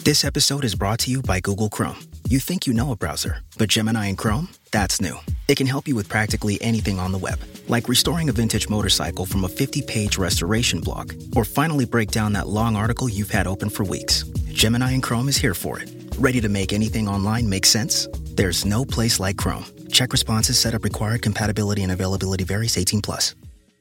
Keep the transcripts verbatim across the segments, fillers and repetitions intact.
This episode is brought to you by Google Chrome. You think you know a browser, but Gemini and Chrome? That's new. It can help you with practically anything on the web, like restoring a vintage motorcycle from a fifty-page restoration blog, or finally break down that long article you've had open for weeks. Gemini and Chrome is here for it. Ready to make anything online make sense? There's no place like Chrome. Check responses, setup required, compatibility and availability varies, eighteen plus.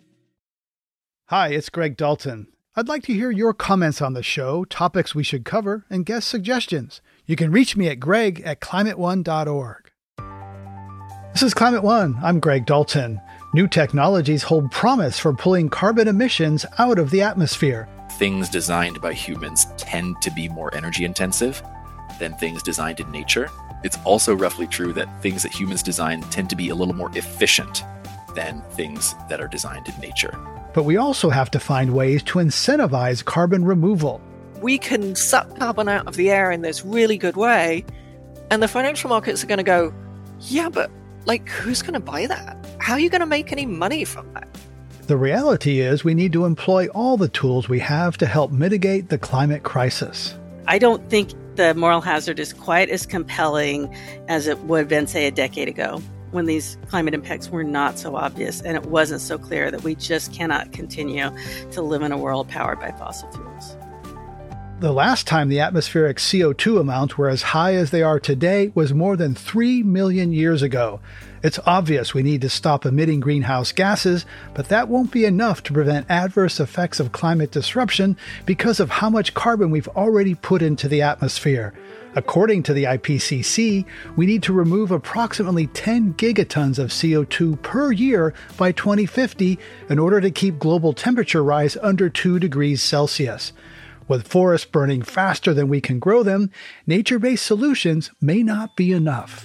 Hi, it's Greg Dalton. I'd like to hear your comments on the show, topics we should cover, and guest suggestions. You can reach me at greg at climate one dot org. This is Climate One. I'm Greg Dalton. New technologies hold promise for pulling carbon emissions out of the atmosphere. Things designed by humans tend to be more energy intensive than things designed in nature. It's also roughly true that things that humans design tend to be a little more efficient than things that are designed in nature. But we also have to find ways to incentivize carbon removal. We can suck carbon out of the air in this really good way, and the financial markets are going to go, yeah, but like, who's going to buy that? How are you going to make any money from that? The reality is we need to employ all the tools we have to help mitigate the climate crisis. I don't think the moral hazard is quite as compelling as it would have been, say, a decade ago, when these climate impacts were not so obvious and it wasn't so clear that we just cannot continue to live in a world powered by fossil fuels. The last time the atmospheric C O two amounts were as high as they are today was more than three million years ago. It's obvious we need to stop emitting greenhouse gases, but that won't be enough to prevent adverse effects of climate disruption because of how much carbon we've already put into the atmosphere. According to the I P C C, we need to remove approximately ten gigatons of C O two per year by twenty fifty in order to keep global temperature rise under two degrees Celsius. With forests burning faster than we can grow them, nature-based solutions may not be enough.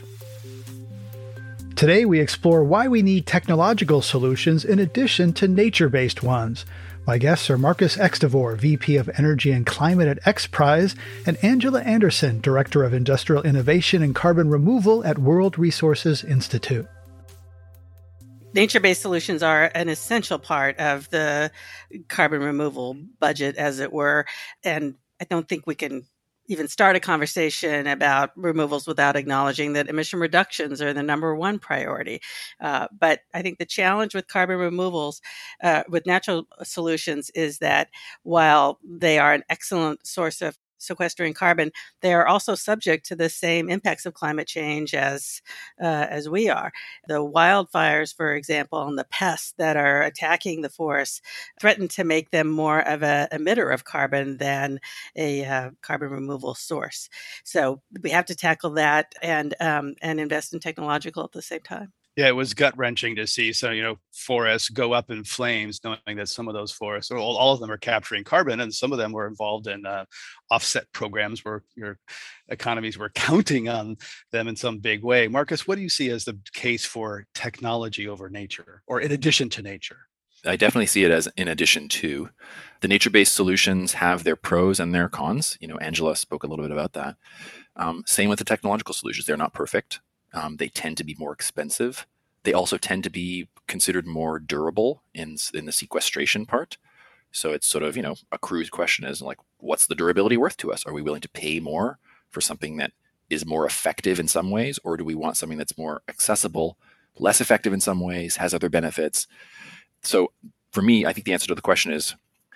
Today we explore why we need technological solutions in addition to nature-based ones. My guests are Marcus Extevor, V P of Energy and Climate at XPRIZE, and Angela Anderson, Director of Industrial Innovation and Carbon Removal at World Resources Institute. Nature-based solutions are an essential part of the carbon removal budget, as it were, and I don't think we can even start a conversation about removals without acknowledging that emission reductions are the number one priority. Uh, but I think the challenge with carbon removals, uh, with natural solutions, is that while they are an excellent source of sequestering carbon, they are also subject to the same impacts of climate change as uh, as we are. The wildfires, for example, and the pests that are attacking the forests threaten to make them more of an emitter of carbon than a uh, carbon removal source. So we have to tackle that and um, and invest in technological at the same time. Yeah, it was gut-wrenching to see some, you know, forests go up in flames, knowing that some of those forests, or all, all of them, are capturing carbon, and some of them were involved in uh, offset programs where your economies were counting on them in some big way. Marcus, what do you see as the case for technology over nature, or in addition to nature? I definitely see it as in addition to. The nature-based solutions have their pros and their cons. You know, Angela spoke a little bit about that. Um, same with the technological solutions. They're not perfect. Um, they tend to be more expensive. They also tend to be considered more durable in in the sequestration part. So it's sort of, you know, a crude question is like, what's the durability worth to us? Are we willing to pay more for something that is more effective in some ways, or do we want something that's more accessible, less effective in some ways, has other benefits? So for me, I think the answer to the question is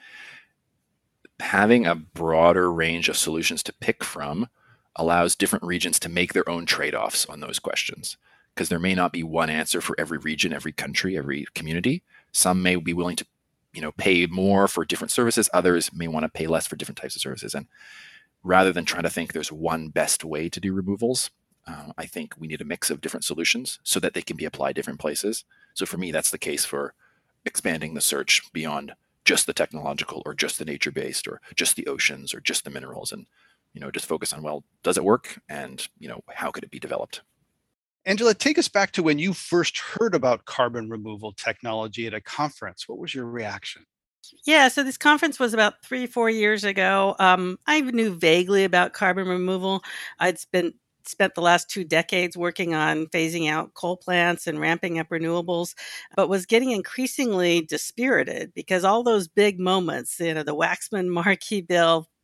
having a broader range of solutions to pick from allows different regions to make their own trade-offs on those questions, because there may not be one answer for every region, every country, every community. Some may be willing to, you know, pay more for different services. Others may want to pay less for different types of services. And rather than trying to think there's one best way to do removals, uh, I think we need a mix of different solutions so that they can be applied different places. So for me, that's the case for expanding the search beyond just the technological or just the nature-based or just the oceans or just the minerals, and you know, just focus on, well, does it work? And, you know, how could it be developed? Angela, take us back to when you first heard about carbon removal technology at a conference. What was your reaction? Yeah, so this conference was about three, four years ago. Um, I knew vaguely about carbon removal. I'd spent spent the last two decades working on phasing out coal plants and ramping up renewables, but was getting increasingly dispirited because all those big moments, you know, the Waxman-Markey bill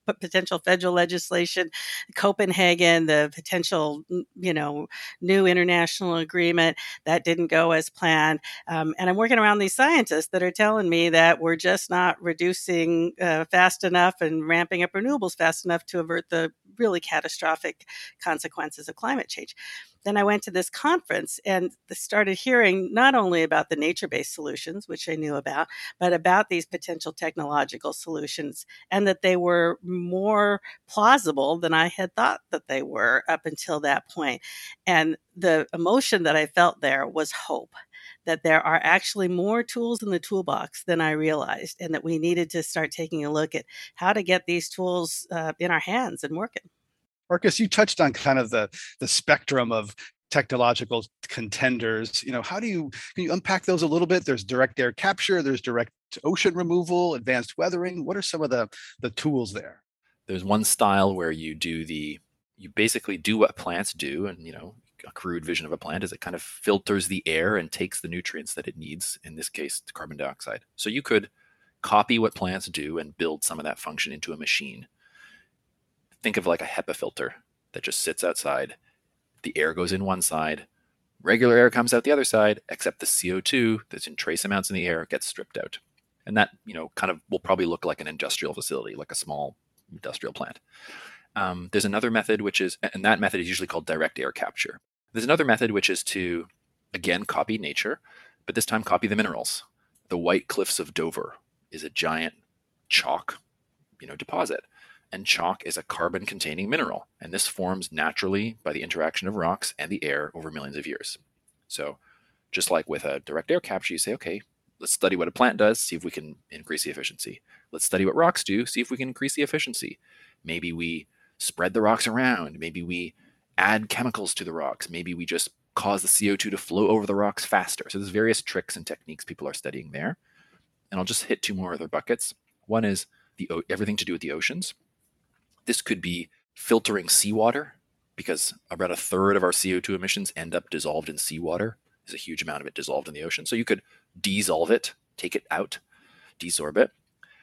potential federal legislation, Copenhagen, the potential, you know, new international agreement that didn't go as planned. Um, and I'm working around these scientists that are telling me that we're just not reducing uh, fast enough and ramping up renewables fast enough to avert the really catastrophic consequences of climate change. Then I went to this conference and started hearing not only about the nature-based solutions, which I knew about, but about these potential technological solutions, and that they were more plausible than I had thought that they were up until that point. And the emotion that I felt there was hope, that there are actually more tools in the toolbox than I realized, and that we needed to start taking a look at how to get these tools uh, in our hands and working. Marcus, you touched on kind of the, the spectrum of technological contenders. You know, how do you, can you unpack those a little bit? There's direct air capture, there's direct ocean removal, advanced weathering. What are some of the, the tools there? There's one style where you do the, you basically do what plants do. And, you know, a crude vision of a plant is it kind of filters the air and takes the nutrients that it needs, in this case, carbon dioxide. So you could copy what plants do and build some of that function into a machine. Think of like a HEPA filter that just sits outside. The air goes in one side, regular air comes out the other side, except the C O two that's in trace amounts in the air gets stripped out. And that, you know, kind of will probably look like an industrial facility, like a small industrial plant. Um, there's another method, which is, and that method is usually called direct air capture. There's another method, which is to, again, copy nature, but this time copy the minerals. The White Cliffs of Dover is a giant chalk, you know, deposit. And chalk is a carbon-containing mineral, and this forms naturally by the interaction of rocks and the air over millions of years. So just like with a direct air capture, you say, okay, let's study what a plant does, see if we can increase the efficiency. Let's study what rocks do, see if we can increase the efficiency. Maybe we spread the rocks around. Maybe we add chemicals to the rocks. Maybe we just cause the C O two to flow over the rocks faster. So there's various tricks and techniques people are studying there. And I'll just hit two more other buckets. One is the everything to do with the oceans. This could be filtering seawater, because about a third of our C O two emissions end up dissolved in seawater. There's a huge amount of it dissolved in the ocean. So you could dissolve it, take it out, desorb it,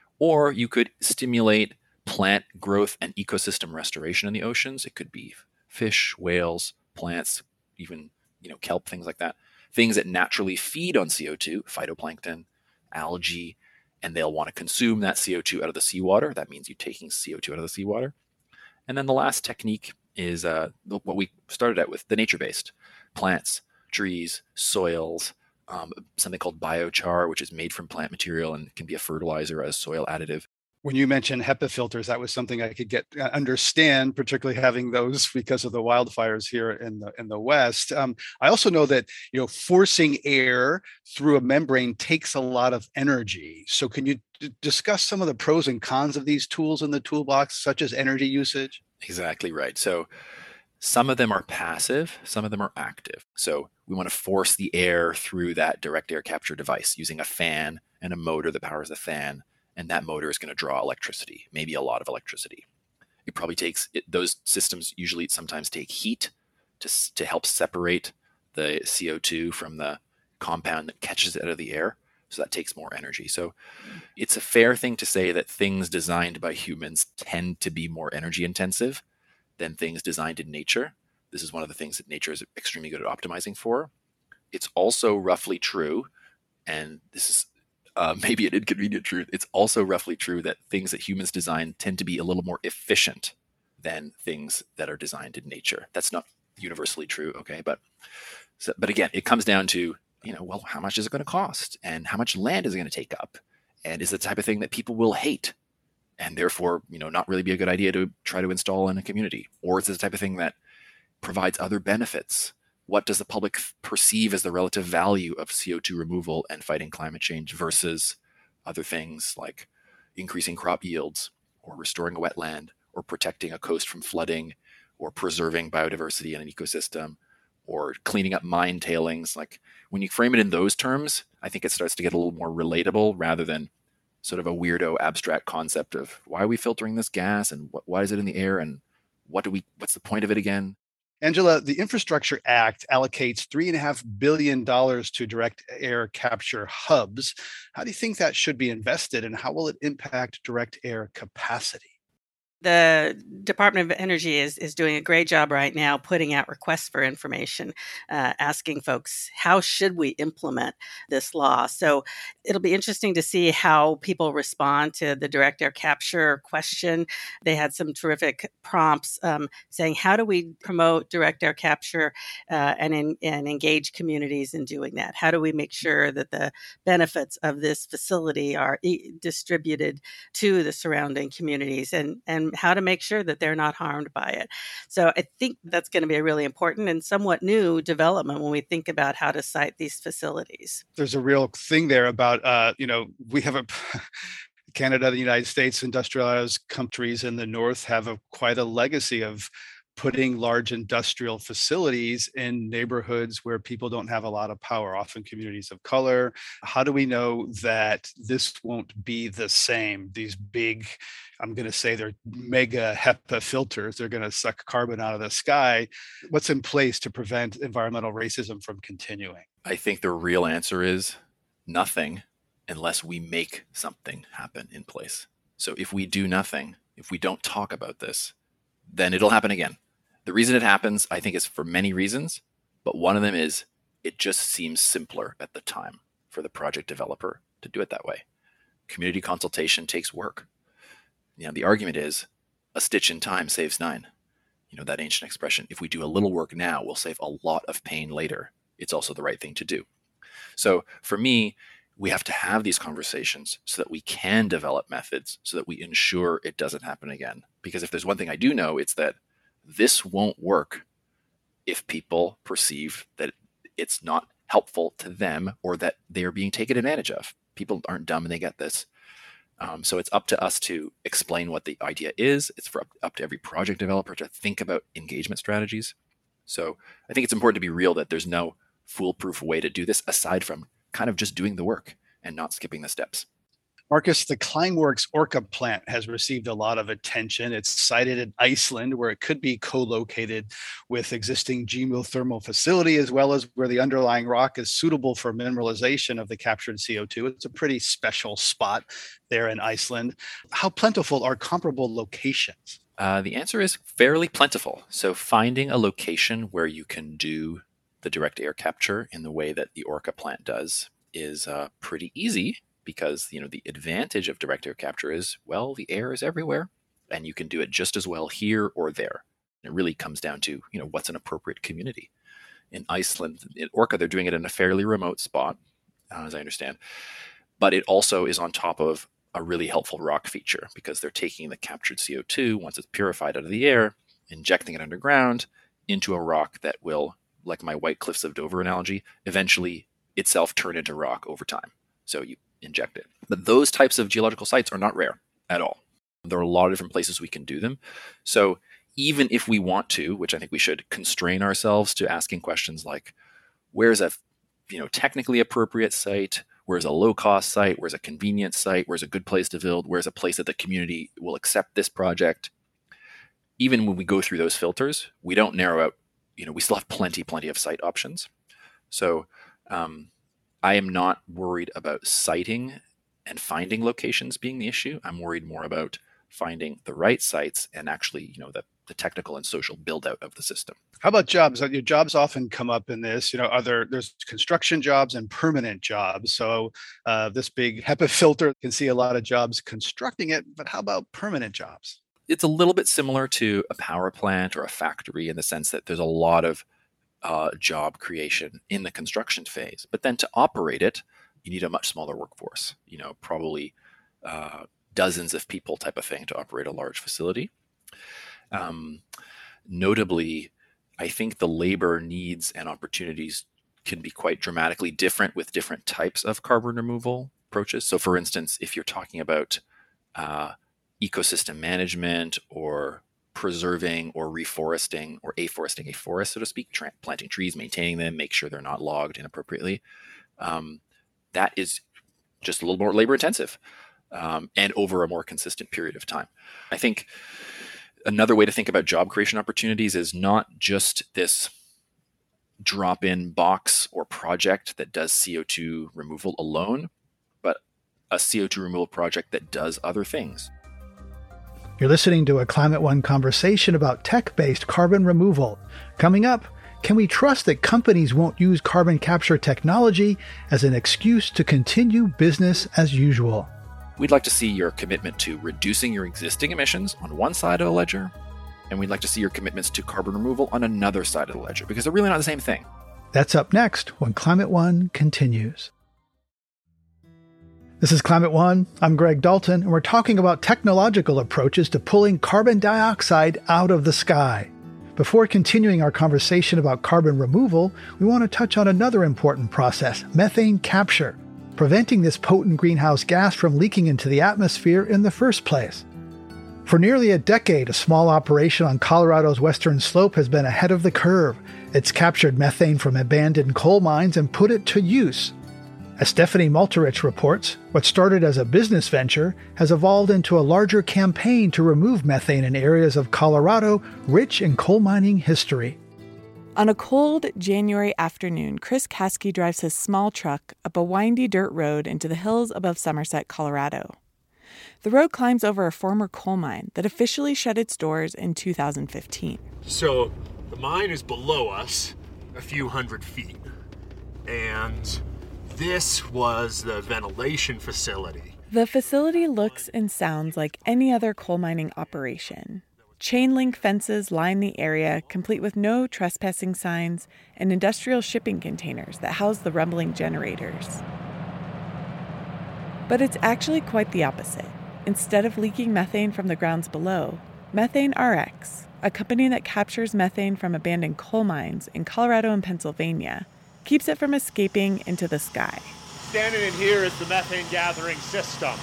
or you could stimulate plant growth and ecosystem restoration in the oceans. It could be fish, whales, plants, even, you know, kelp, things like that. Things that naturally feed on C O two, phytoplankton, algae, and they'll want to consume that C O two out of the seawater. That means you're taking C O two out of the seawater. And then the last technique is uh, what we started out with, the nature-based. Plants, trees, soils, um, something called biochar, which is made from plant material and can be a fertilizer as soil additive. When you mentioned HEPA filters, that was something I could get uh, understand, particularly having those because of the wildfires here in the in the West. Um, I also know that, you know, forcing air through a membrane takes a lot of energy. So can you d- discuss some of the pros and cons of these tools in the toolbox, such as energy usage? Exactly right. So some of them are passive, some of them are active. So we want to force the air through that direct air capture device using a fan and a motor that powers the fan. And that motor is going to draw electricity, maybe a lot of electricity. It probably takes, it, those systems usually sometimes take heat to, to help separate the C O two from the compound that catches it out of the air. So that takes more energy. So it's a fair thing to say that things designed by humans tend to be more energy intensive than things designed in nature. This is one of the things that nature is extremely good at optimizing for. It's also roughly true, and this is Uh, maybe an inconvenient truth. It's also roughly true that things that humans design tend to be a little more efficient than things that are designed in nature. That's not universally true, okay? But so, but again, it comes down to, you know, well, how much is it going to cost? And how much land is it going to take up? And is it the type of thing that people will hate? And therefore, you know, not really be a good idea to try to install in a community? Or is it the type of thing that provides other benefits? What does the public perceive as the relative value of C O two removal and fighting climate change versus other things like increasing crop yields or restoring a wetland or protecting a coast from flooding or preserving biodiversity in an ecosystem or cleaning up mine tailings? Like when you frame it in those terms, I think it starts to get a little more relatable rather than sort of a weirdo abstract concept of why are we filtering this gas and what, why is it in the air and what do we, what's the point of it again? Angela, the Infrastructure Act allocates three and a half billion dollars to direct air capture hubs. How do you think that should be invested, and how will it impact direct air capacity? The Department of Energy is, is doing a great job right now putting out requests for information, uh, asking folks, how should we implement this law? So it'll be interesting to see how people respond to the direct air capture question. They had some terrific prompts um, saying, how do we promote direct air capture uh, and, in, and engage communities in doing that? How do we make sure that the benefits of this facility are e- distributed to the surrounding communities, and, and how to make sure that they're not harmed by it. So I think that's going to be a really important and somewhat new development when we think about how to site these facilities. There's a real thing there about, uh, you know, we have a Canada, the United States, industrialized countries in the North have a quite a legacy of putting large industrial facilities in neighborhoods where people don't have a lot of power, often communities of color. How do we know that this won't be the same? These big, I'm going to say they're mega HEPA filters, they're going to suck carbon out of the sky. What's in place to prevent environmental racism from continuing? I think the real answer is nothing unless we make something happen in place. So if we do nothing, if we don't talk about this, then it'll happen again. The reason it happens, I think, is for many reasons, but one of them is it just seems simpler at the time for the project developer to do it that way. Community consultation takes work. You know, the argument is a stitch in time saves nine. You know, that ancient expression, if we do a little work now, we'll save a lot of pain later. It's also the right thing to do. So for me, we have to have these conversations so that we can develop methods so that we ensure it doesn't happen again. Because if there's one thing I do know, it's that this won't work if people perceive that it's not helpful to them or that they're being taken advantage of. People aren't dumb and they get this. Um, so it's up to us to explain what the idea is. It's for up, up to every project developer to think about engagement strategies. So I think it's important to be real that there's no foolproof way to do this aside from kind of just doing the work and not skipping the steps. Marcus, the Climeworks Orca plant has received a lot of attention. It's sited in Iceland, where it could be co-located with existing geothermal facility, as well as where the underlying rock is suitable for mineralization of the captured C O two. It's a pretty special spot there in Iceland. How plentiful are comparable locations? Uh, the answer is fairly plentiful. So finding a location where you can do the direct air capture in the way that the Orca plant does is uh, pretty easy. Because, you know, the advantage of direct air capture is, well, the air is everywhere and you can do it just as well here or there. And it really comes down to, you know, what's an appropriate community. In Iceland, in Orca, they're doing it in a fairly remote spot, uh, as I understand. But it also is on top of a really helpful rock feature because they're taking the captured C O two, once it's purified out of the air, injecting it underground into a rock that will, like my White Cliffs of Dover analogy, eventually itself turn into rock over time. So you inject it. But those types of geological sites are not rare at all. There are a lot of different places we can do them. So even if we want to, which I think we should, constrain ourselves to asking questions like, where's a you know technically appropriate site? Where's a low-cost site? Where's a convenient site? Where's a good place to build? Where's a place that the community will accept this project? Even when we go through those filters, we don't narrow out, you know, we still have plenty, plenty of site options. So um, I am not worried about siting and finding locations being the issue. I'm worried more about finding the right sites and actually, you know, the, the technical and social build out of the system. How about jobs? Your jobs often come up in this, you know, are there, there's construction jobs and permanent jobs. So uh, this big HEPA filter can see a lot of jobs constructing it, but how about permanent jobs? It's a little bit similar to a power plant or a factory in the sense that there's a lot of Uh, job creation in the construction phase. But then to operate it, you need a much smaller workforce, you know, probably uh, dozens of people type of thing to operate a large facility. Um, notably, I think the labor needs and opportunities can be quite dramatically different with different types of carbon removal approaches. So for instance, if you're talking about uh, ecosystem management or preserving or reforesting or afforesting a forest, so to speak, tra- planting trees, maintaining them, make sure they're not logged inappropriately. Um, that is just a little more labor intensive um, and over a more consistent period of time. I think another way to think about job creation opportunities is not just this drop-in box or project that does C O two removal alone, but a C O two removal project that does other things. You're listening to a Climate One conversation about tech-based carbon removal. Coming up, can we trust that companies won't use carbon capture technology as an excuse to continue business as usual? We'd like to see your commitment to reducing your existing emissions on one side of the ledger, and we'd like to see your commitments to carbon removal on another side of the ledger, because they're really not the same thing. That's up next when Climate One continues. This is Climate One. I'm Greg Dalton, and we're talking about technological approaches to pulling carbon dioxide out of the sky. Before continuing our conversation about carbon removal, we want to touch on another important process, methane capture, preventing this potent greenhouse gas from leaking into the atmosphere in the first place. For nearly a decade, a small operation on Colorado's western slope has been ahead of the curve. It's captured methane from abandoned coal mines and put it to use. As Stephanie Malterich reports, what started as a business venture has evolved into a larger campaign to remove methane in areas of Colorado rich in coal mining history. On a cold January afternoon, Chris Caskey drives his small truck up a windy dirt road into the hills above Somerset, Colorado. The road climbs over a former coal mine that officially shut its doors in two thousand fifteen. So the mine is below us a few hundred feet, and this was the ventilation facility. The facility looks and sounds like any other coal mining operation. Chain link fences line the area, complete with no trespassing signs and industrial shipping containers that house the rumbling generators. But it's actually quite the opposite. Instead of leaking methane from the grounds below, Methane R X, a company that captures methane from abandoned coal mines in Colorado and Pennsylvania, keeps it from escaping into the sky. Standing in here is the methane gathering system.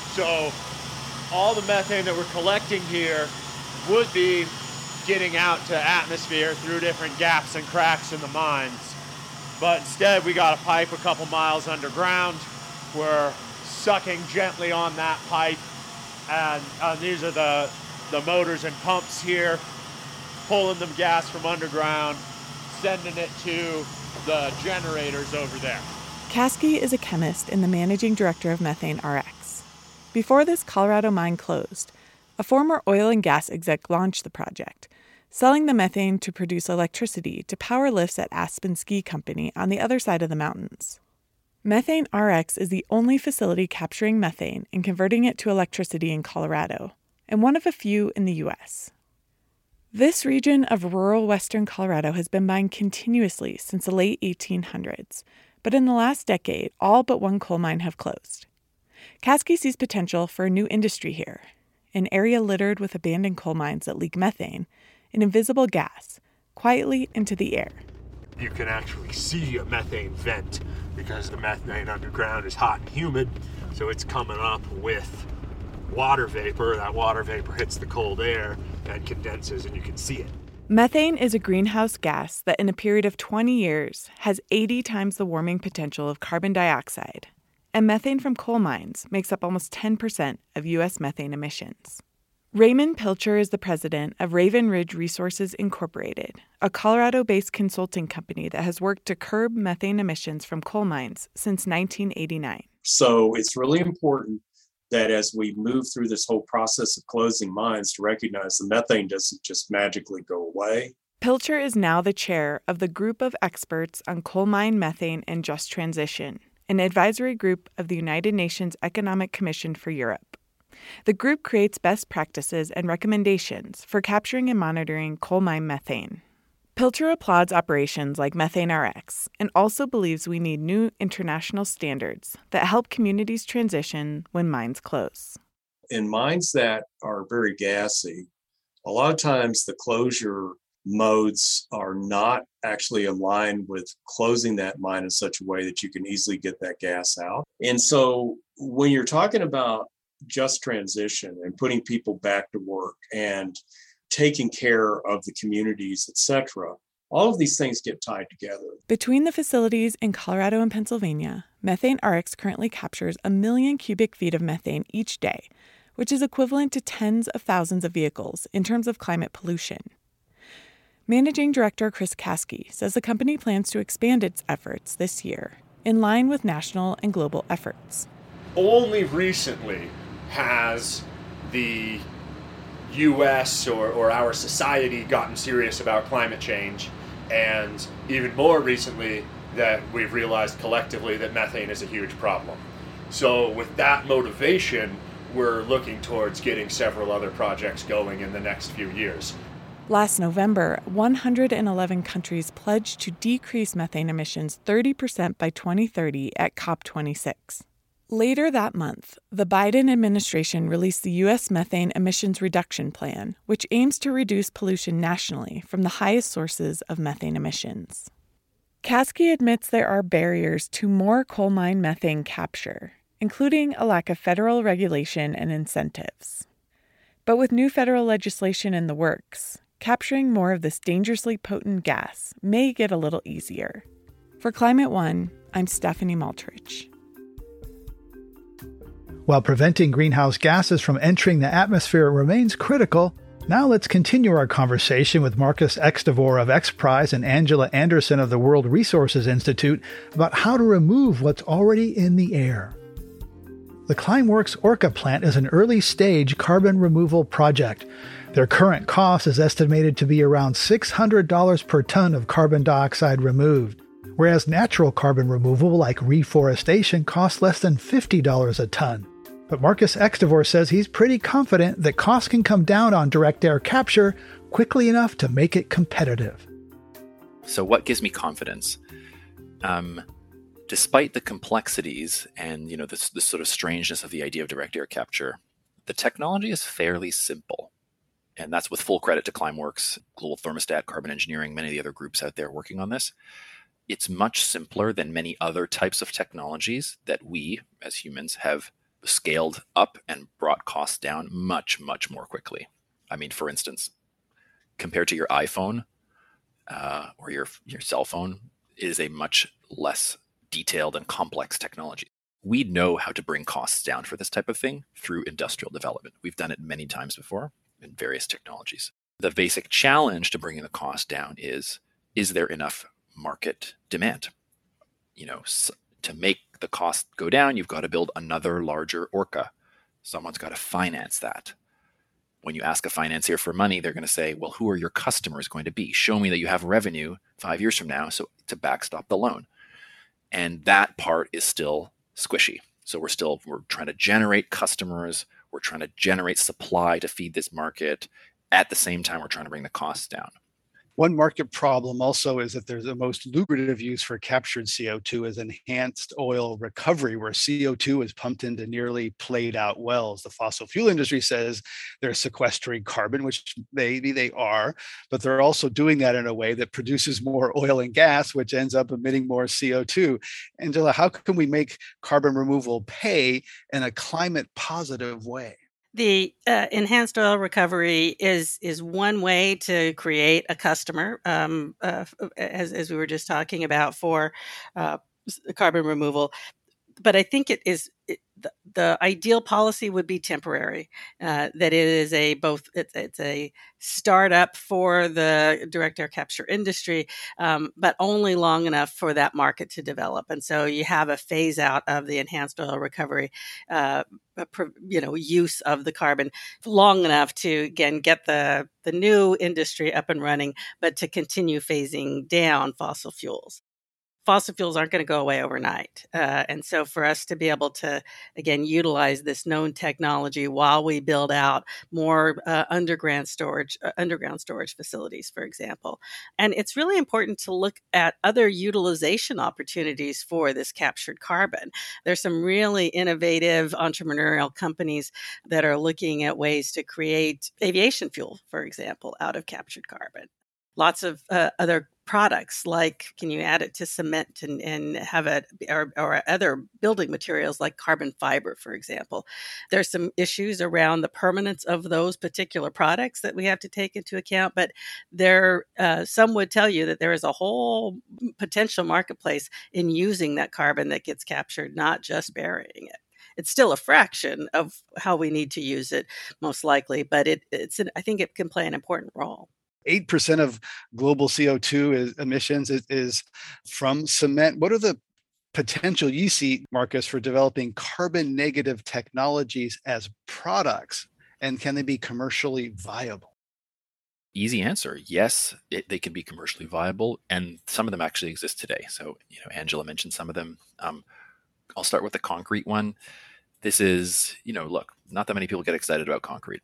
So all the methane that we're collecting here would be getting out to atmosphere through different gaps and cracks in the mines. But instead, we got a pipe a couple miles underground. We're sucking gently on that pipe, and uh, these are the, the motors and pumps here, pulling the gas from underground, sending it to the generators over there. Caskey is a chemist and the managing director of Methane R X. Before this Colorado mine closed, a former oil and gas exec launched the project, selling the methane to produce electricity to power lifts at Aspen Ski Company on the other side of the mountains. Methane R X is the only facility capturing methane and converting it to electricity in Colorado, and one of a few in the U S. This region of rural western Colorado has been mined continuously since the late eighteen hundreds, but in the last decade, all but one coal mine have closed. Caskey sees potential for a new industry here, an area littered with abandoned coal mines that leak methane, an invisible gas, quietly into the air. You can actually see a methane vent because the methane underground is hot and humid, so it's coming up with water vapor. That water vapor hits the cold air and condenses, and you can see it. Methane is a greenhouse gas that in a period of twenty years has eighty times the warming potential of carbon dioxide, and methane from coal mines makes up almost ten percent of U S methane emissions. Raymond Pilcher is the president of Raven Ridge Resources Incorporated, a Colorado-based consulting company that has worked to curb methane emissions from coal mines since nineteen eighty-nine. So it's really important that as we move through this whole process of closing mines to recognize the methane doesn't just magically go away. Pilcher is now the chair of the Group of Experts on Coal Mine Methane and Just Transition, an advisory group of the United Nations Economic Commission for Europe. The group creates best practices and recommendations for capturing and monitoring coal mine methane. Pilcher applauds operations like Methane R X and also believes we need new international standards that help communities transition when mines close. In mines that are very gassy, a lot of times the closure modes are not actually aligned with closing that mine in such a way that you can easily get that gas out. And so when you're talking about just transition and putting people back to work and taking care of the communities, et cetera, all of these things get tied together. Between the facilities in Colorado and Pennsylvania, Methane R X currently captures a million cubic feet of methane each day, which is equivalent to tens of thousands of vehicles in terms of climate pollution. Managing Director Chris Caskey says the company plans to expand its efforts this year, in line with national and global efforts. Only recently has the U S or, or our society gotten serious about climate change, and even more recently that we've realized collectively that methane is a huge problem. So with that motivation, we're looking towards getting several other projects going in the next few years. Last November, one hundred eleven countries pledged to decrease methane emissions thirty percent by twenty thirty at COP twenty-six. Later that month, the Biden administration released the U S Methane Emissions Reduction Plan, which aims to reduce pollution nationally from the highest sources of methane emissions. Caskey admits there are barriers to more coal mine methane capture, including a lack of federal regulation and incentives. But with new federal legislation in the works, capturing more of this dangerously potent gas may get a little easier. For Climate One, I'm Stephanie Maltrich. While preventing greenhouse gases from entering the atmosphere remains critical, now let's continue our conversation with Marcus Extevor of XPRIZE and Angela Anderson of the World Resources Institute about how to remove what's already in the air. The Climeworks Orca plant is an early-stage carbon removal project. Their current cost is estimated to be around six hundred dollars per ton of carbon dioxide removed, whereas natural carbon removal like reforestation costs less than fifty dollars a ton. But Marcus Extevor says he's pretty confident that costs can come down on direct air capture quickly enough to make it competitive. So what gives me confidence? Um, despite the complexities and you know this, this sort of strangeness of the idea of direct air capture, the technology is fairly simple. And that's with full credit to Climeworks, Global Thermostat, Carbon Engineering, many of the other groups out there working on this. It's much simpler than many other types of technologies that we, as humans, have scaled up and brought costs down much, much more quickly. I mean, for instance, compared to your iPhone uh, or your your cell phone, it is a much less detailed and complex technology. We know how to bring costs down for this type of thing through industrial development. We've done it many times before in various technologies. The basic challenge to bringing the cost down is, is there enough market demand? You know, so to make the cost go down, you've got to build another larger Orca. Someone's got to finance that. When you ask a financier for money, they're going to say, well, who are your customers going to be? Show me that you have revenue five years from now so to backstop the loan. And that part is still squishy. So we're still, we're trying to generate customers. We're trying to generate supply to feed this market. At the same time, we're trying to bring the costs down. One market problem also is that there's the most lucrative use for captured C O two is enhanced oil recovery, where C O two is pumped into nearly played out wells. The fossil fuel industry says they're sequestering carbon, which maybe they are, but they're also doing that in a way that produces more oil and gas, which ends up emitting more C O two. Angela, how can we make carbon removal pay in a climate positive way? The uh, enhanced oil recovery is is one way to create a customer, um, uh, as as we were just talking about for uh, carbon removal. But I think it is it, the, the ideal policy would be temporary. Uh, that it is a both it's, it's a startup for the direct air capture industry, um, but only long enough for that market to develop. And so you have a phase out of the enhanced oil recovery, uh, you know, use of the carbon long enough to again get the the new industry up and running, but to continue phasing down fossil fuels. Fossil fuels aren't going to go away overnight. Uh, and so for us to be able to, again, utilize this known technology while we build out more uh, underground storage, uh, underground storage facilities, for example. And it's really important to look at other utilization opportunities for this captured carbon. There's some really innovative entrepreneurial companies that are looking at ways to create aviation fuel, for example, out of captured carbon. Lots of uh, other products, like can you add it to cement and, and have it, or, or other building materials like carbon fiber, for example. There's some issues around the permanence of those particular products that we have to take into account, but there, uh, some would tell you that there is a whole potential marketplace in using that carbon that gets captured, not just burying it. It's still a fraction of how we need to use it, most likely, but it, it's an, I think it can play an important role. eight percent of global C O two is, emissions is, is from cement. What are the potential you see, Marcus, for developing carbon negative technologies as products And can they be commercially viable? Easy answer. Yes, it, they can be commercially viable, and some of them actually exist today. So, you know, Angela mentioned some of them. Um, I'll start with the concrete one. This is, you know, look, not that many people get excited about concrete.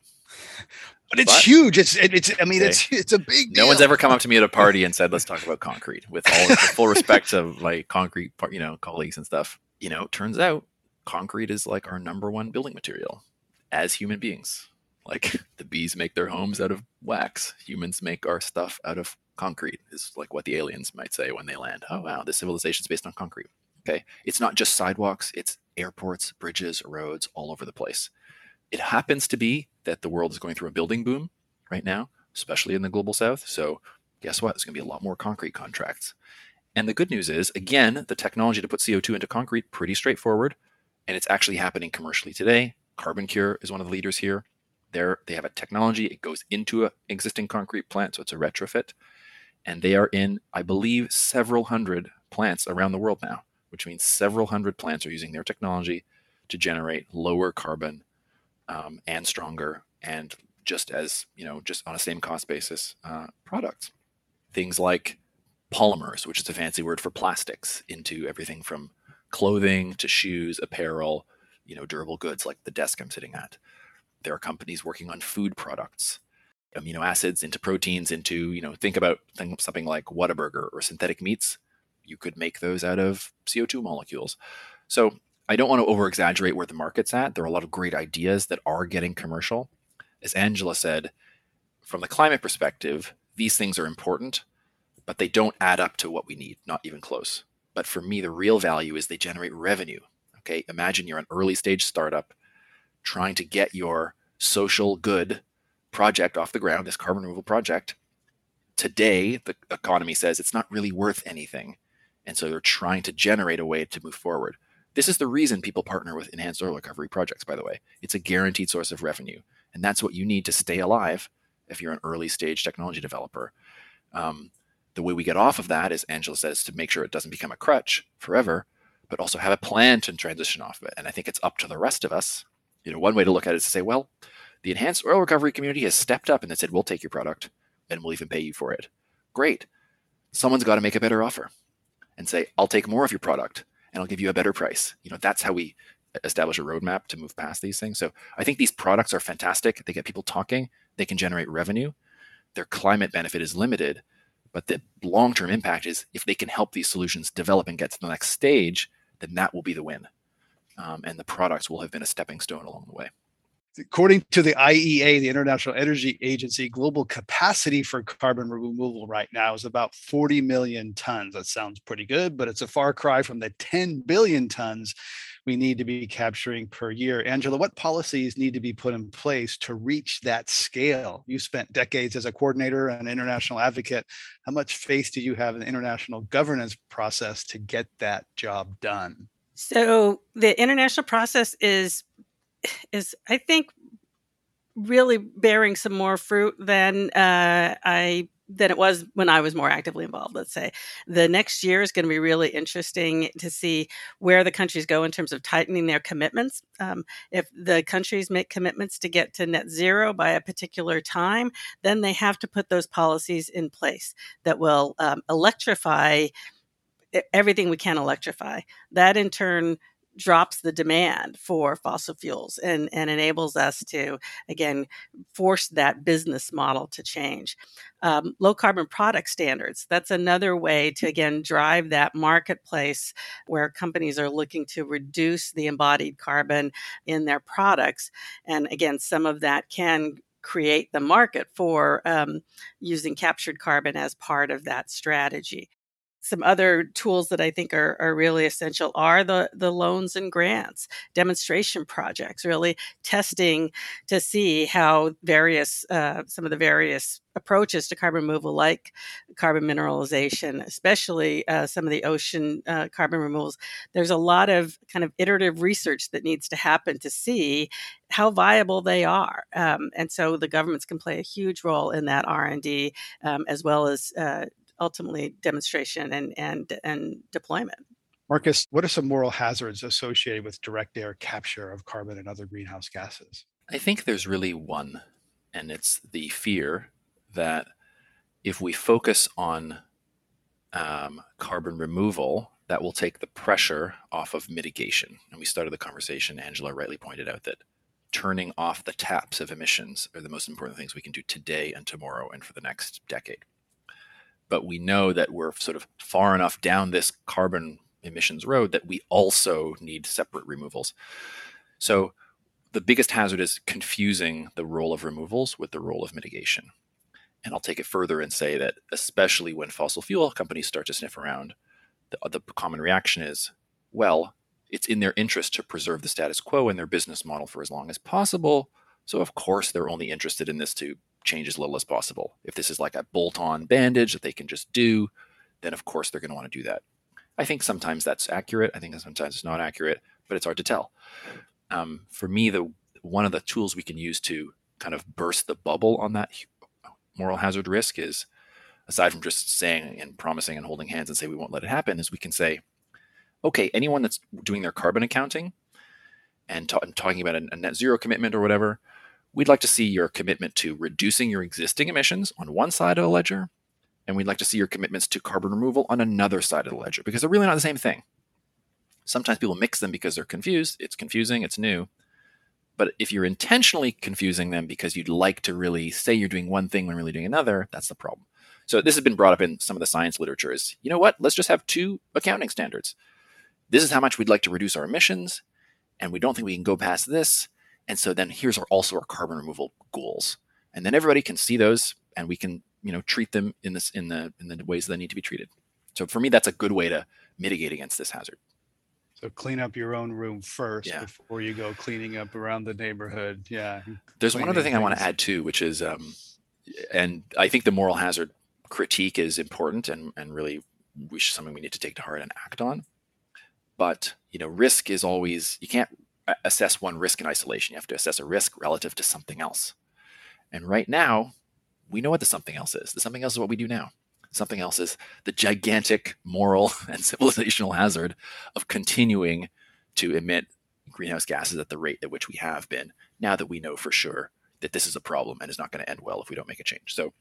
But it's but, huge. It's, it, it's, I mean, okay. it's, it's a big deal. No one's ever come up to me at a party and said, let's talk about concrete, with all the full respect of like concrete, you know, colleagues and stuff. You know, turns out concrete is like our number one building material as human beings. Like the bees make their homes out of wax. Humans make our stuff out of concrete, is like what the aliens might say when they land. Oh, wow, this civilization is based on concrete. Okay. It's not just sidewalks. It's airports, bridges, roads all over the place. It happens to be that the world is going through a building boom right now, especially in the global south. So guess what? There's going to be a lot more concrete contracts. And the good news is, again, the technology to put C O two into concrete, pretty straightforward. And it's actually happening commercially today. CarbonCure is one of the leaders here. They're, they have a technology. It goes into an existing concrete plant, so it's a retrofit. And they are in, I believe, several hundred plants around the world now, which means several hundred plants are using their technology to generate lower carbon um, and stronger and just as, you know, just on a same cost basis uh, products. Things like polymers, which is a fancy word for plastics, into everything from clothing to shoes, apparel, you know, durable goods like the desk I'm sitting at. There are companies working on food products, amino acids into proteins, into, you know, think about think something like Whataburger or synthetic meats. You could make those out of C O two molecules. So I don't want to over exaggerate where the market's at. There are a lot of great ideas that are getting commercial. As Angela said, from the climate perspective, these things are important, but they don't add up to what we need, not even close. But for me, the real value is they generate revenue. Okay, imagine you're an early stage startup trying to get your social good project off the ground, this carbon removal project. Today, the economy says it's not really worth anything. And so they're trying to generate a way to move forward. This is the reason people partner with enhanced oil recovery projects, by the way. It's a guaranteed source of revenue. And that's what you need to stay alive if you're an early stage technology developer. Um, the way we get off of that, as Angela says, to make sure it doesn't become a crutch forever, but also have a plan to transition off of it. And I think it's up to the rest of us. You know, one way to look at it is to say, well, the enhanced oil recovery community has stepped up and they said, we'll take your product and we'll even pay you for it. Great. Someone's got to make a better offer and say, I'll take more of your product and I'll give you a better price. You know, that's how we establish a roadmap to move past these things. So I think these products are fantastic. They get people talking. They can generate revenue. Their climate benefit is limited, but the long-term impact is if they can help these solutions develop and get to the next stage, then that will be the win. Um, and the products will have been a stepping stone along the way. According to the I E A, the International Energy Agency, global capacity for carbon removal right now is about forty million tons. That sounds pretty good, but it's a far cry from the ten billion tons we need to be capturing per year. Angela, what policies need to be put in place to reach that scale? You spent decades as a coordinator and international advocate. How much faith do you have in the international governance process to get that job done? So the international process is, is I think, really bearing some more fruit than uh, I than it was when I was more actively involved. Let's say the next year is going to be really interesting to see where the countries go in terms of tightening their commitments. Um, if the countries make commitments to get to net zero by a particular time, then they have to put those policies in place that will um, electrify everything we can electrify. That in turn drops the demand for fossil fuels and, and enables us to, again, force that business model to change. Um, low carbon product standards, that's another way to, again, drive that marketplace where companies are looking to reduce the embodied carbon in their products. And again, some of that can create the market for um, using captured carbon as part of that strategy. Some other tools that I think are, are really essential are the, the loans and grants, demonstration projects, really testing to see how various, uh, some of the various approaches to carbon removal, like carbon mineralization, especially uh, some of the ocean uh, carbon removals. There's a lot of kind of iterative research that needs to happen to see how viable they are. Um, and so the governments can play a huge role in that R and D, um, as well as uh, ultimately demonstration and, and, and deployment. Marcus, what are some moral hazards associated with direct air capture of carbon and other greenhouse gases? I think there's really one, and it's the fear that if we focus on um, carbon removal, that will take the pressure off of mitigation. And we started the conversation, Angela rightly pointed out that turning off the taps of emissions are the most important things we can do today and tomorrow and for the next decade. But we know that we're sort of far enough down this carbon emissions road that we also need separate removals. So the biggest hazard is confusing the role of removals with the role of mitigation. And I'll take it further and say that especially when fossil fuel companies start to sniff around, the, the common reaction is, well, it's in their interest to preserve the status quo in their business model for as long as possible. So of course they're only interested in this to change as little as possible. If this is like a bolt-on bandage that they can just do, then of course they're going to want to do that. I think sometimes that's accurate. I think sometimes it's not accurate, but it's hard to tell. Um, for me, the one of the tools we can use to kind of burst the bubble on that moral hazard risk is, aside from just saying and promising and holding hands and say we won't let it happen, is we can say, okay, anyone that's doing their carbon accounting and, ta- and talking about a, a net zero commitment or whatever, we'd like to see your commitment to reducing your existing emissions on one side of the ledger, and we'd like to see your commitments to carbon removal on another side of the ledger, because they're really not the same thing. Sometimes people mix them because they're confused. It's confusing. It's new. But if you're intentionally confusing them because you'd like to really say you're doing one thing when really doing another, that's the problem. So this has been brought up in some of the science literature is, you know what, let's just have two accounting standards. This is how much we'd like to reduce our emissions, and we don't think we can go past this. And so then here's our, also our carbon removal goals. And then everybody can see those, and we can, you know, treat them in this in the in the ways they need to be treated. So for me, that's a good way to mitigate against this hazard. So clean up your own room first yeah. before you go cleaning up around the neighborhood. Yeah. There's one other thing things. I want to add too, which is, um, and I think the moral hazard critique is important and, and really we should, something we need to take to heart and act on. But, you know, risk is always, you can't assess one risk in isolation. You have to assess a risk relative to something else. And right now, we know what the something else is. The something else is what we do now. Something else is the gigantic moral and civilizational hazard of continuing to emit greenhouse gases at the rate at which we have been, now that we know for sure that this is a problem and is not going to end well if we don't make a change. So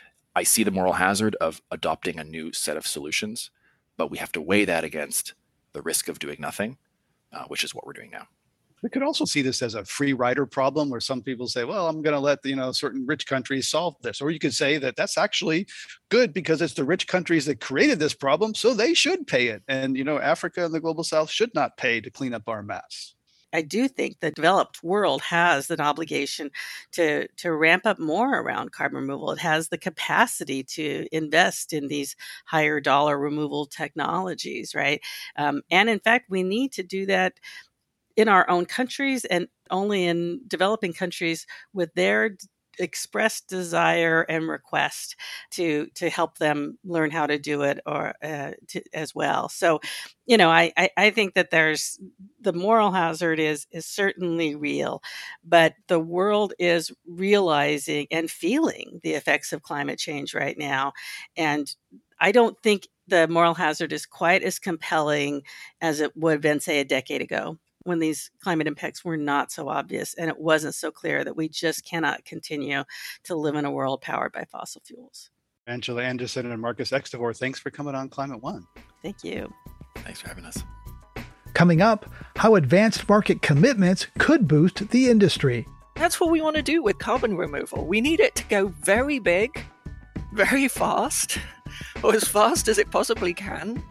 I see the moral hazard of adopting a new set of solutions, but we have to weigh that against the risk of doing nothing, uh, which is what we're doing now. We could also see this as a free rider problem where some people say, well, I'm going to let, you know, certain rich countries solve this. Or you could say that that's actually good because it's the rich countries that created this problem, so they should pay it. And, you know, Africa and the global south should not pay to clean up our mess. I do think the developed world has an obligation to, to ramp up more around carbon removal. It has the capacity to invest in these higher dollar removal technologies, right? Um, and in fact, we need to do that in our own countries and only in developing countries with their expressed desire and request to to help them learn how to do it or uh, to, as well. So, you know, I, I I think that there's the moral hazard is is certainly real, but the world is realizing and feeling the effects of climate change right now, and I don't think the moral hazard is quite as compelling as it would have been, say, a decade ago, when these climate impacts were not so obvious and it wasn't so clear that we just cannot continue to live in a world powered by fossil fuels. Angela Anderson and Marcus Extahor, thanks for coming on Climate One. Thank you. Thanks for having us. Coming up, how advanced market commitments could boost the industry. That's what we want to do with carbon removal. We need it to go very big, very fast, or as fast as it possibly can.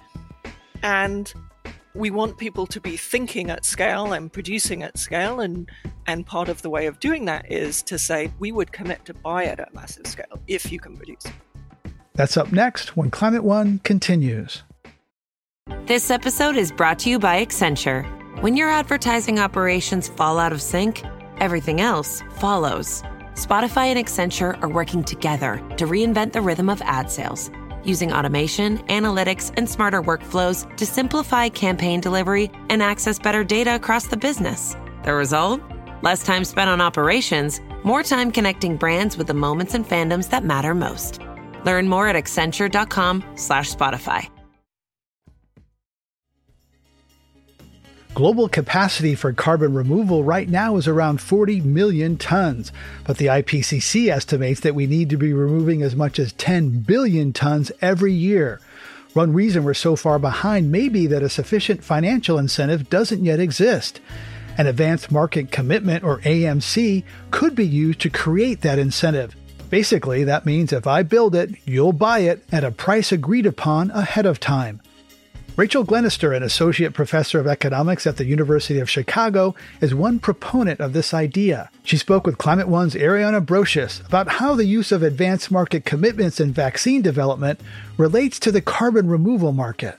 And we want people to be thinking at scale and producing at scale, and and part of the way of doing that is to say we would commit to buy it at massive scale if you can produce. That's up next when Climate One continues. This episode is brought to you by Accenture. When your advertising operations fall out of sync, everything else follows. Spotify and Accenture are working together to reinvent the rhythm of ad sales, using automation, analytics, and smarter workflows to simplify campaign delivery and access better data across the business. The result? Less time spent on operations, more time connecting brands with the moments and fandoms that matter most. Learn more at accenture.com slash Spotify. Global capacity for carbon removal right now is around forty million tons, but the I P C C estimates that we need to be removing as much as ten billion tons every year. One reason we're so far behind may be that a sufficient financial incentive doesn't yet exist. An advanced market commitment, or A M C, could be used to create that incentive. Basically, that means if I build it, you'll buy it at a price agreed upon ahead of time. Rachel Glenister, an associate professor of economics at the University of Chicago, is one proponent of this idea. She spoke with Climate One's Ariana Brocious about how the use of advanced market commitments in vaccine development relates to the carbon removal market.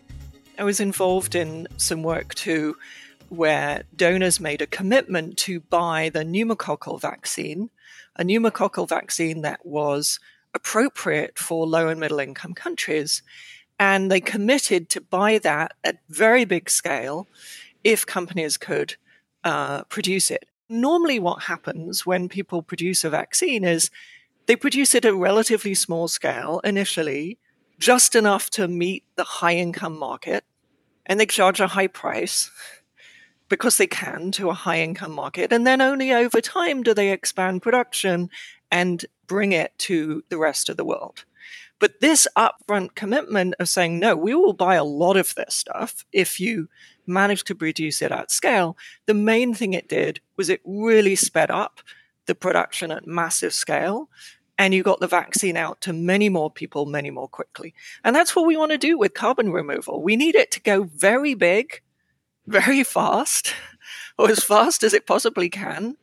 I was involved in some work too, where donors made a commitment to buy the pneumococcal vaccine, a pneumococcal vaccine that was appropriate for low and middle income countries. And they committed to buy that at very big scale if companies could uh, produce it. Normally what happens when people produce a vaccine is they produce it at a relatively small scale initially, just enough to meet the high-income market, and they charge a high price because they can to a high-income market. And then only over time do they expand production and bring it to the rest of the world. But this upfront commitment of saying, no, we will buy a lot of this stuff if you manage to produce it at scale, the main thing it did was it really sped up the production at massive scale, and you got the vaccine out to many more people, many more quickly. And that's what we want to do with carbon removal. We need it to go very big, very fast, or as fast as it possibly can.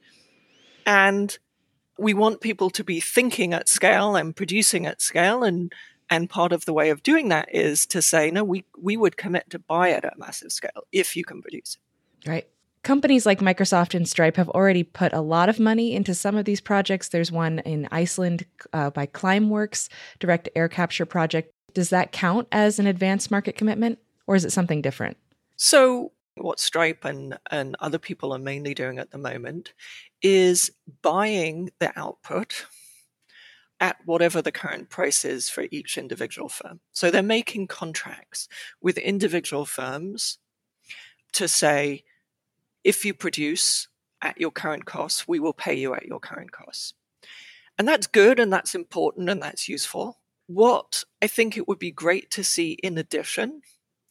And we want people to be thinking at scale and producing at scale. And, and part of the way of doing that is to say, no, we, we would commit to buy it at massive scale if you can produce it. Right. Companies like Microsoft and Stripe have already put a lot of money into some of these projects. There's one in Iceland uh, by Climeworks, direct air capture project. Does that count as an advanced market commitment, or is it something different? So what Stripe and, and other people are mainly doing at the moment is buying the output at whatever the current price is for each individual firm. So they're making contracts with individual firms to say, if you produce at your current costs, we will pay you at your current costs. And that's good, and that's important, and that's useful. What I think it would be great to see in addition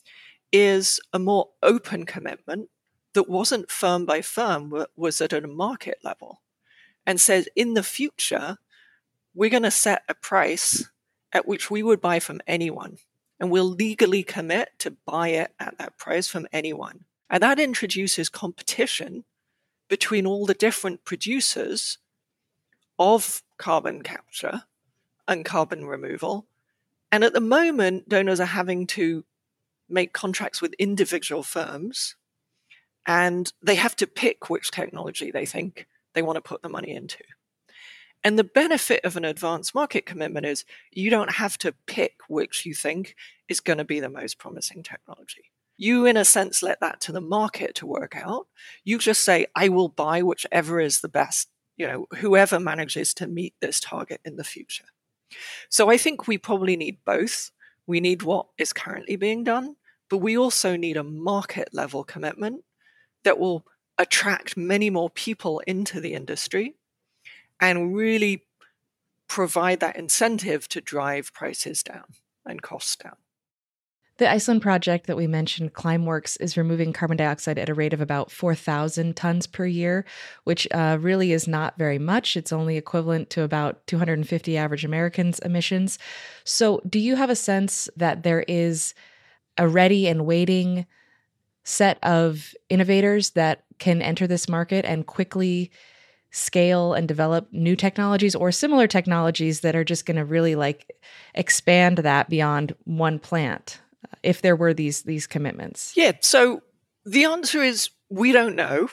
is a more open commitment that wasn't firm by firm, but was at a market level, and says in the future, we're going to set a price at which we would buy from anyone, and we'll legally commit to buy it at that price from anyone. And that introduces competition between all the different producers of carbon capture and carbon removal. And at the moment, donors are having to make contracts with individual firms, and they have to pick which technology they think they want to put the money into. And the benefit of an advanced market commitment is you don't have to pick which you think is going to be the most promising technology. You, in a sense, let that to the market to work out. You just say, I will buy whichever is the best, you know, whoever manages to meet this target in the future. So I think we probably need both. We need what is currently being done, but we also need a market level commitment that will attract many more people into the industry and really provide that incentive to drive prices down and costs down. The Iceland project that we mentioned, Climeworks, is removing carbon dioxide at a rate of about four thousand tons per year, which uh, really is not very much. It's only equivalent to about two hundred fifty average Americans' emissions. So do you have a sense that there is a ready and waiting set of innovators that can enter this market and quickly scale and develop new technologies or similar technologies that are just going to really like expand that beyond one plant, if there were these these commitments? Yeah, so the answer is we don't know.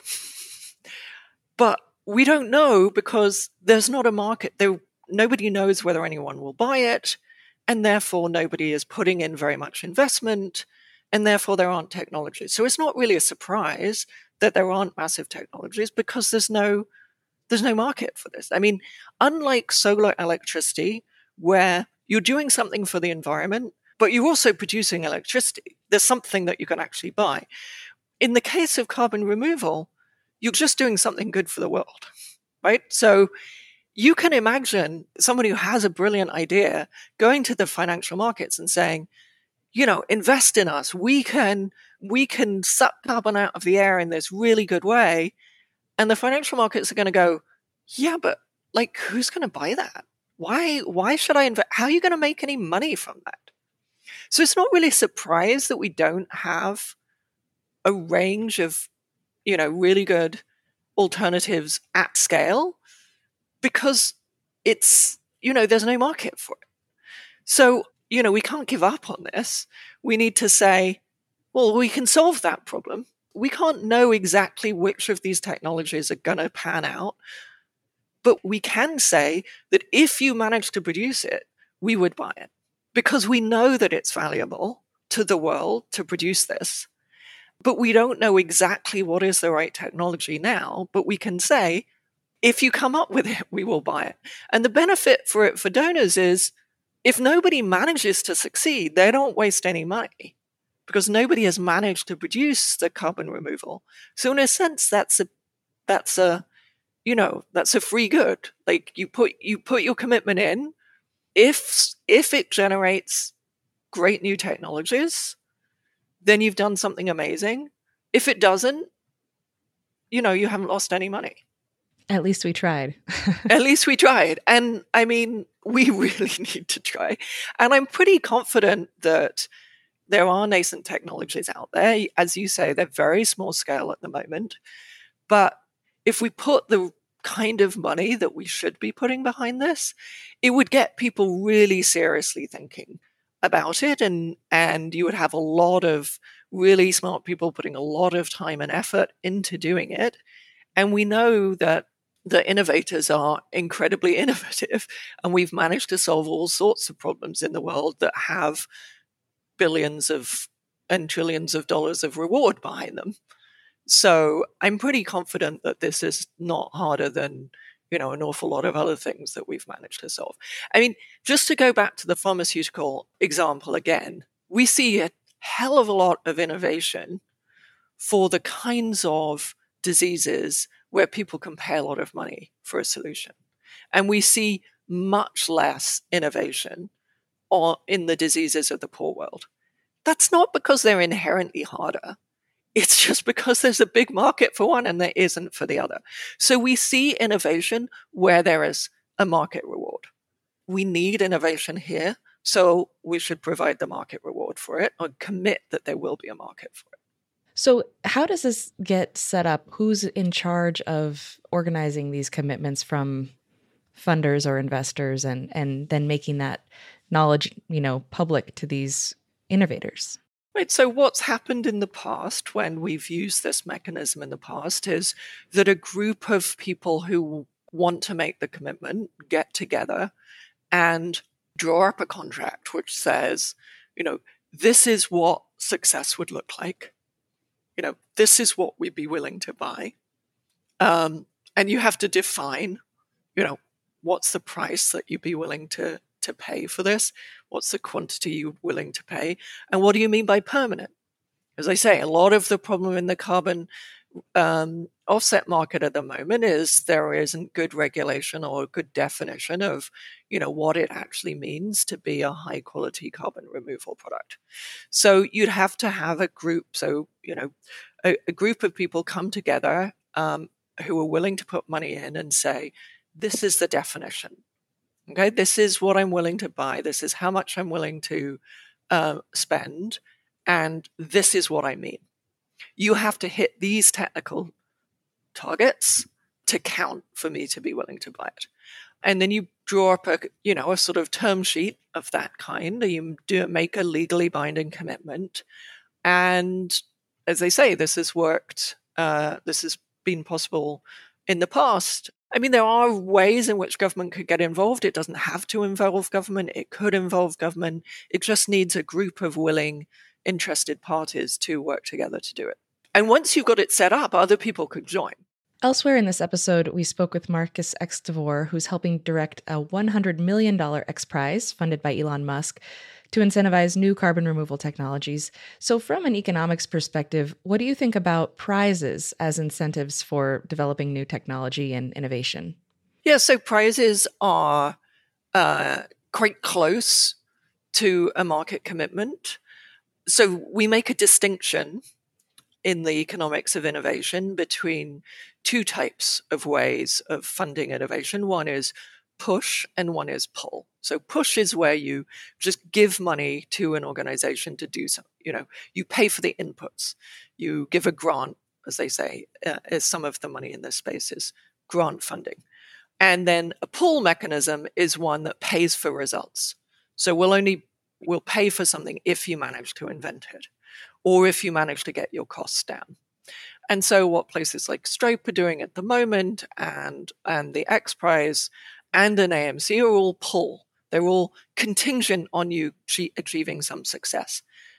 But we don't know because there's not a market. There, nobody knows whether anyone will buy it, and therefore nobody is putting in very much investment, and therefore there aren't technologies. So it's not really a surprise that there aren't massive technologies because there's no there's no market for this. I mean, unlike solar electricity, where you're doing something for the environment, but you're also producing electricity, there's something that you can actually buy. in the case of carbon removal, you're just doing something good for the world, right? So you can imagine someone who has a brilliant idea going to the financial markets and saying, you know, invest in us. We can, we can suck carbon out of the air in this really good way. And the financial markets are going to go, yeah, but like, who's going to buy that? Why, why should I invest? How are you going to make any money from that? So it's not really a surprise that we don't have a range of, you know, really good alternatives at scale, because it's, you know, there's no market for it. So, you know, we can't give up on this. We need to say, well, we can solve that problem. We can't know exactly which of these technologies are going to pan out, but we can say that if you manage to produce it, we would buy it, because we know that it's valuable to the world to produce this. But we don't know exactly what is the right technology now, but we can say, if you come up with it, we will buy it. And the benefit for it for donors is, if nobody manages to succeed, they don't waste any money, because nobody has managed to produce the carbon removal. So in a sense, that's a, that's a, you know, that's a free good. Like you put, you put your commitment in. If, if it generates great new technologies, then you've done something amazing. If it doesn't, you know, you haven't lost any money. At least we tried. At least we tried. And I mean, we really need to try. And I'm pretty confident that there are nascent technologies out there. As you say, they're very small scale at the moment. But if we put the kind of money that we should be putting behind this, it would get people really seriously thinking about it, and and you would have a lot of really smart people putting a lot of time and effort into doing it. And we know that the innovators are incredibly innovative, and we've managed to solve all sorts of problems in the world that have billions of and trillions of dollars of reward behind them. So I'm pretty confident that this is not harder than, you know, an awful lot of other things that we've managed to solve. I mean, just to go back to the pharmaceutical example again, we see a hell of a lot of innovation for the kinds of diseases where people can pay a lot of money for a solution. And we see much less innovation in the diseases of the poor world. That's not because they're inherently harder. It's just because there's a big market for one and there isn't for the other. So we see innovation where there is a market reward. We need innovation here, so we should provide the market reward for it, or commit that there will be a market for it. So how does this get set up? Who's in charge of organizing these commitments from funders or investors, and, and then making that knowledge, you know, public to these innovators? Right. So what's happened in the past when we've used this mechanism in the past is that a group of people who want to make the commitment get together and draw up a contract which says, you know, this is what success would look like. You know, this is what we'd be willing to buy. Um, and you have to define, you know, what's the price that you'd be willing to to pay for this? What's the quantity you're willing to pay? And what do you mean by permanent? As I say, a lot of the problem in the carbon um, offset market at the moment is there isn't good regulation or a good definition of, you know, what it actually means to be a high quality carbon removal product. So you'd have to have a group. So, you know, a, a group of people come together um, who are willing to put money in and say, this is the definition. Okay, this is what I'm willing to buy. This is how much I'm willing to uh, spend. And this is what I mean. You have to hit these technical targets to count for me to be willing to buy it. And then you draw up a, you know, a sort of term sheet of that kind. You do make a legally binding commitment. And as they say, this has worked. Uh, this has been possible in the past. I mean, there are ways in which government could get involved. It doesn't have to involve government. It could involve government. It just needs a group of willing, interested parties to work together to do it. And once you've got it set up, other people could join. Elsewhere in this episode, we spoke with Marcus X. DeVore, who's helping direct a one hundred million dollars X Prize funded by Elon Musk to incentivize new carbon removal technologies. So from an economics perspective, what do you think about prizes as incentives for developing new technology and innovation? Yeah, so prizes are uh, quite close to a market commitment. So we make a distinction in the economics of innovation between two types of ways of funding innovation. One is push and one is pull. So push is where you just give money to an organization to do something. You know, you pay for the inputs. You give a grant, as they say, uh, as some of the money in this space is grant funding. And then a pull mechanism is one that pays for results. So we'll only we'll pay for something if you manage to invent it, or if you manage to get your costs down. And so what places like Stripe are doing at the moment, and and the X Prize and an A M C are all pull. They're all contingent on you achieving some success.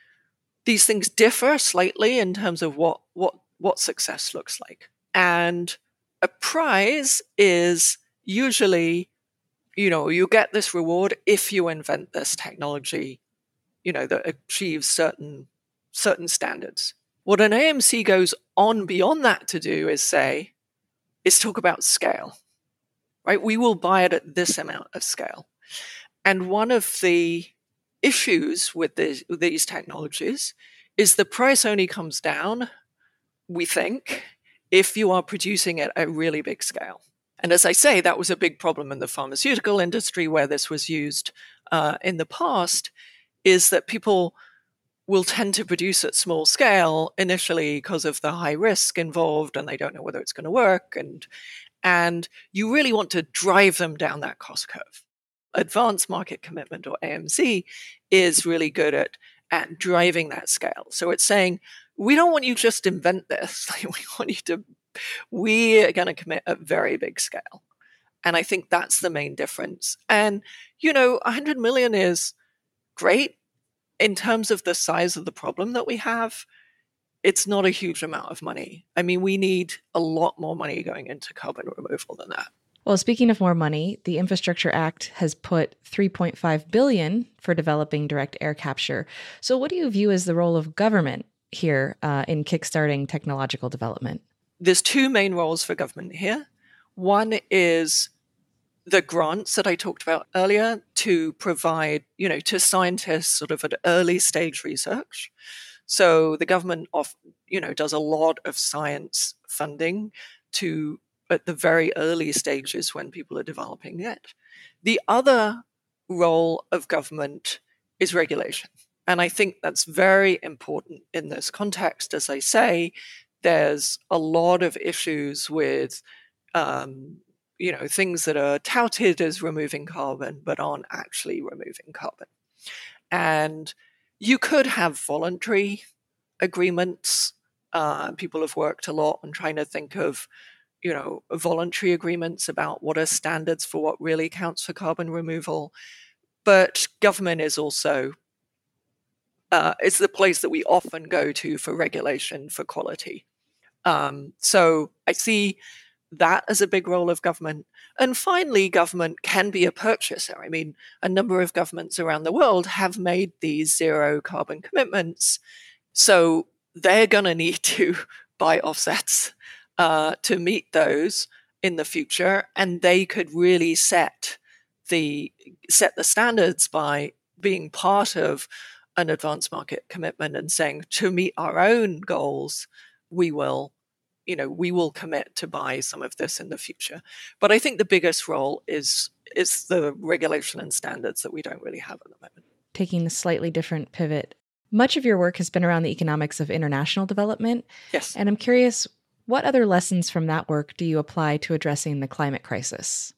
These things differ slightly in terms of what what what success looks like. And a prize is usually, you know, you get this reward if you invent this technology, you know, that achieves certain certain standards. What an A M C goes on beyond that to do is say, is talk about scale, right? We will buy it at this amount of scale. And one of the issues with, this, with these technologies is the price only comes down, we think, if you are producing it at a really big scale. And as I say, that was a big problem in the pharmaceutical industry where this was used uh, in the past, is that people will tend to produce at small scale initially because of the high risk involved and they don't know whether it's going to work. And, and you really want to drive them down that cost curve. Advanced market commitment, or A M C, is really good at, at driving that scale. So it's saying, we don't want you to just invent this. We want you to, we are going to commit at very big scale. And I think that's the main difference. And, you know, one hundred million is great. In terms of the size of the problem that we have, it's not a huge amount of money. I mean, we need a lot more money going into carbon removal than that. Well, speaking of more money, the Infrastructure Act has put three point five billion dollars for developing direct air capture. So what do you view as the role of government here uh, in kickstarting technological development? There's two main roles for government here. One is the grants that I talked about earlier to provide, you know, to scientists sort of at early stage research. So the government, of, you know, does a lot of science funding to at the very early stages when people are developing it. The other role of government is regulation. And I think that's very important in this context. As I say, there's a lot of issues with, um, you know, things that are touted as removing carbon, but aren't actually removing carbon. And you could have voluntary agreements. Uh, people have worked a lot on trying to think of, you know, voluntary agreements about what are standards for what really counts for carbon removal. But government is also, uh, it's the place that we often go to for regulation, for quality. Um, so I see that as a big role of government. And finally, government can be a purchaser. I mean, a number of governments around the world have made these zero carbon commitments. So they're going to need to buy offsets uh, to meet those in the future. And they could really set the set the standards by being part of an advanced market commitment and saying, to meet our own goals, we will you know, we will commit to buy some of this in the future. But I think the biggest role is is the regulation and standards that we don't really have at the moment. Taking a slightly different pivot, much of your work has been around the economics of international development. Yes. And I'm curious, what other lessons from that work do you apply to addressing the climate crisis?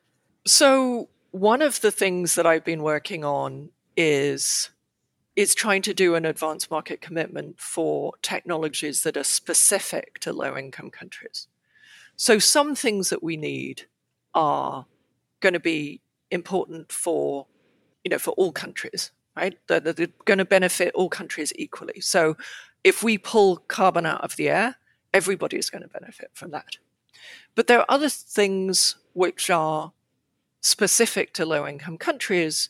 So one of the things that I've been working on is is trying to do an advanced market commitment for technologies that are specific to low-income countries. So some things that we need are going to be important for, you know, for all countries, right? They're, they're going to benefit all countries equally. So if we pull carbon out of the air, everybody's going to benefit from that. But there are other things which are specific to low-income countries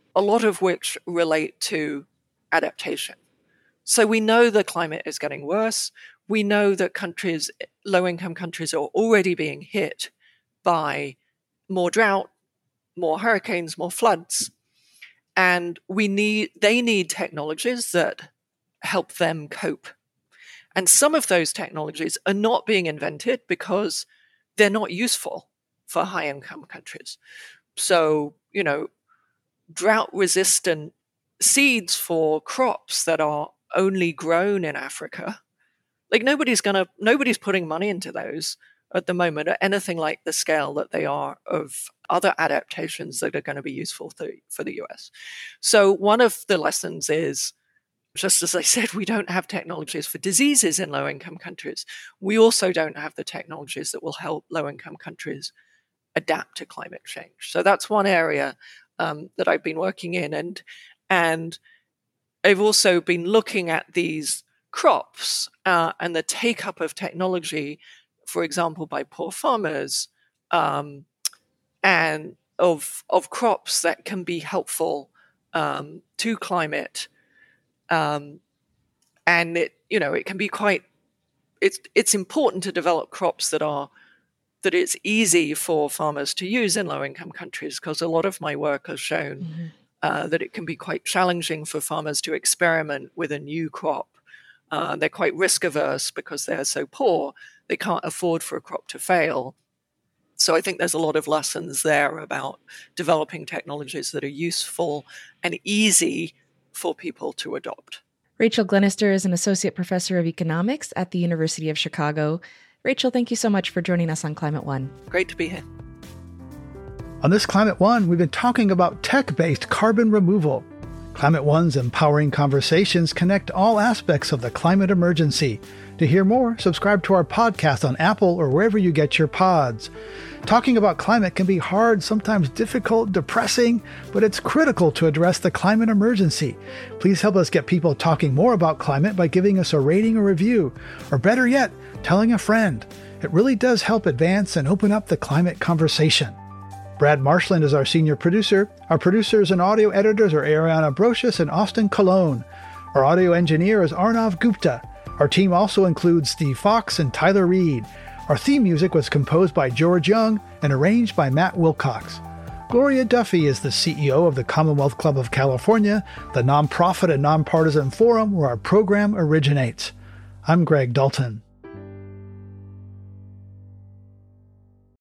a lot of which relate to adaptation. So we know the climate is getting worse. We know that countries, low-income countries, are already being hit by more drought, more hurricanes, more floods. And we need, they need technologies that help them cope. And some of those technologies are not being invented because they're not useful for high-income countries. So, you know, drought-resistant seeds for crops that are only grown in Africa, like nobody's gonna, nobody's putting money into those at the moment at anything like the scale that they are of other adaptations that are going to be useful to, for the U S. So one of the lessons is, just as I said, we don't have technologies for diseases in low-income countries. We also don't have the technologies that will help low-income countries adapt to climate change. So that's one area um, that I've been working in. And, and I've also been looking at these crops uh, and the take-up of technology, for example, by poor farmers, um, and of, of crops that can be helpful um, to climate. Um, and it, you know, it can be quite, it's, it's important to develop crops that are, that it's easy for farmers to use in low income countries, because a lot of my work has shown mm-hmm. uh, that it can be quite challenging for farmers to experiment with a new crop. Uh, they're quite risk averse because they're so poor, they can't afford for a crop to fail. So I think there's a lot of lessons there about developing technologies that are useful and easy for people to adopt. Rachel Glenister is an associate professor of economics at the University of Chicago. Rachel, thank you so much for joining us on Climate One. Great to be here. On this Climate One, we've been talking about tech-based carbon removal. Climate One's empowering conversations connect all aspects of the climate emergency. To hear more, subscribe to our podcast on Apple or wherever you get your pods. Talking about climate can be hard, sometimes difficult, depressing, but it's critical to address the climate emergency. Please help us get people talking more about climate by giving us a rating or review, or better yet, telling a friend. It really does help advance and open up the climate conversation. Brad Marshland is our senior producer. Our producers and audio editors are Ariana Brocious and Austin Colon. Our audio engineer is Arnav Gupta. Our team also includes Steve Fox and Tyler Reed. Our theme music was composed by George Young and arranged by Matt Wilcox. Gloria Duffy is the C E O of the Commonwealth Club of California, the nonprofit and nonpartisan forum where our program originates. I'm Greg Dalton.